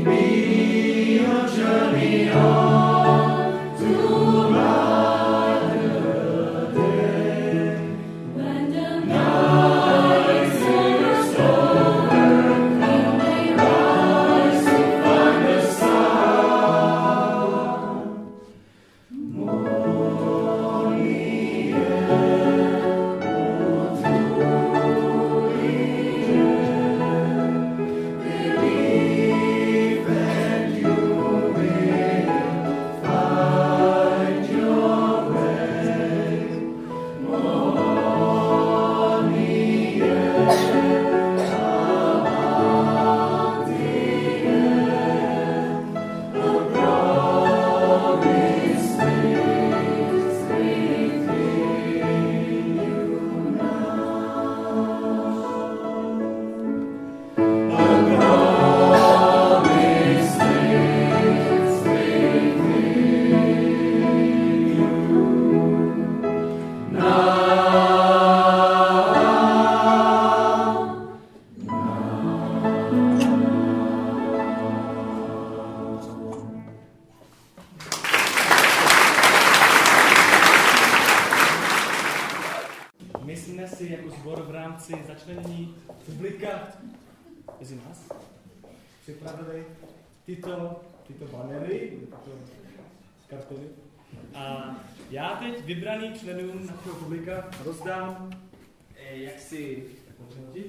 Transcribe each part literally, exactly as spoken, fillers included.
začlenění publika mezi nás připravili tyto, tyto banery, tyto kartony. A já teď vybraným členům našeho publika rozdám eh, jaksi uh,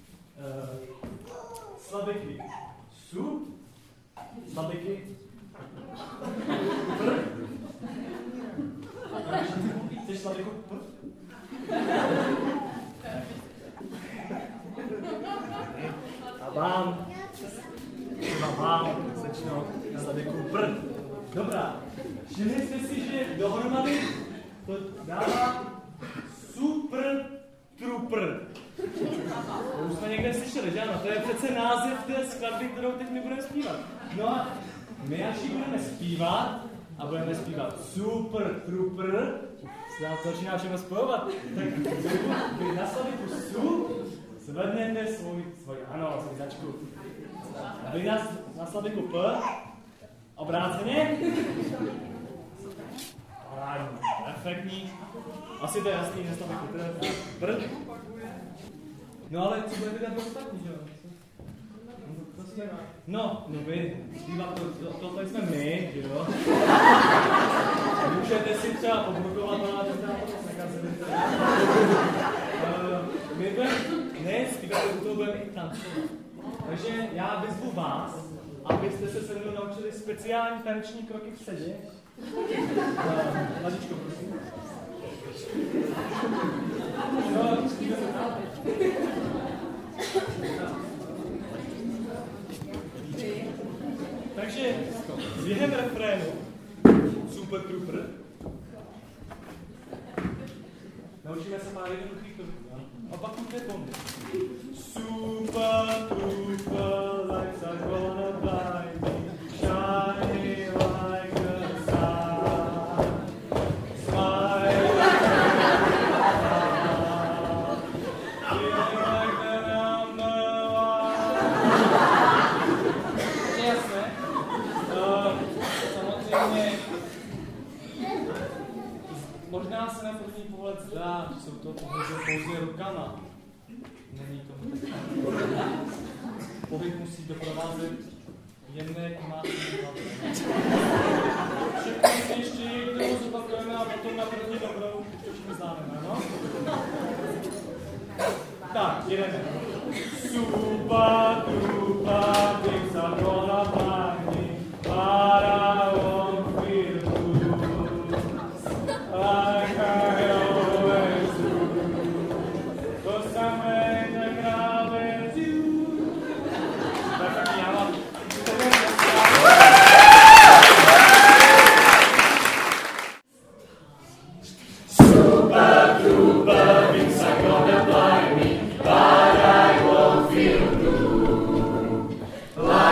slabiky su, slabiky pr. Chceš slabiku pr? A vám, třeba vám, sečnou slabiku pr. Dobrá, všimli jste si, že dohromady to dává super trooper. To už jsme někde slyšeli, že ano? To je přece název té skladby, kterou teď my budeme zpívat. No a my až ji budeme zpívat a budeme zpívat super trooper, se nám to začíná všechno spojovat, tak vy na slaviku su zvednete svůj, svůj ano, svůj začku. A vy na, na slaviku p obráceně. Parádní, efektní. Asi to je jasný, že slaviku pr. No ale co bude vydat ostatní, že jo? No, no vy, zpívat to, to, tohle jsme my, že jo? Můžete si třeba poblokovat, ale to znamená to nekazit. My budeme, ne zpívat, u toho budeme i tancovat. Takže já vyzvu vás, abyste se se mnou naučili speciální taneční kroky v sedě. Lazičko, prosím. No, zpívat se tam. Takže během refrénu Super Trooper naučíme se pár jednoduchých kroků. Opakujte po mně. Super Trooper, lights are gonna blind me, shiny like the sun. Smile like the feel like the number one. Jasné? Samozřejmě, možná se na první pohled zdá, že jsou to pouze rukama. Není to. Pohyb musí doprovázet jemné komátky hlavy. Všechno si ještě jednou zopakujeme a potom na první dobrou, to všichni známe, ano? Tak, jedeme. Super Trooper, things are gonna blind me, but I won't feel good, like I always do, 'cause I made the crowd with you. Tak taky já mám. Super Trooper, things are gonna blind me, but I won't feel good.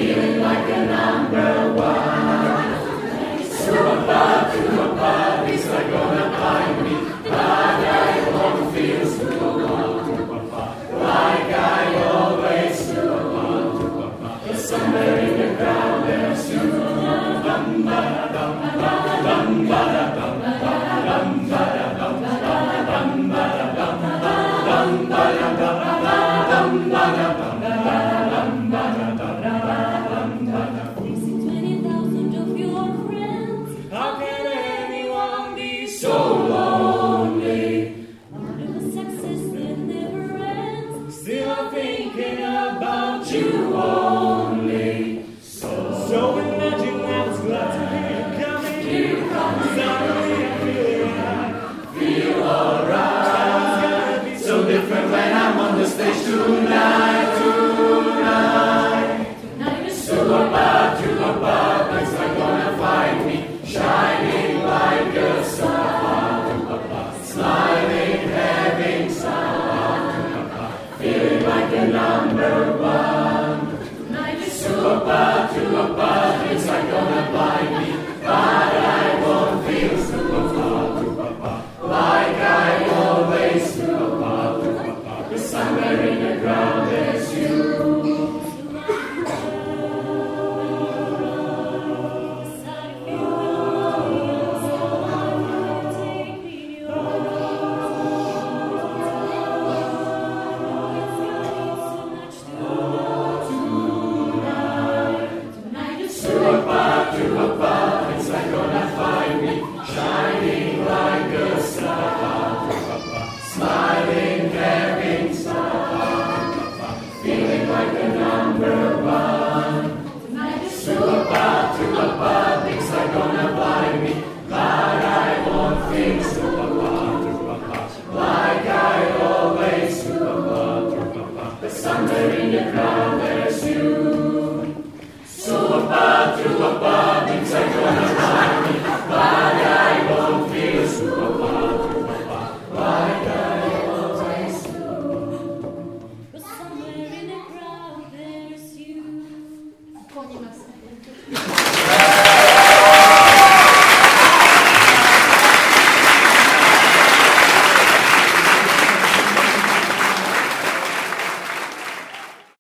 When I'm on the stage tonight, tonight, tonight is super.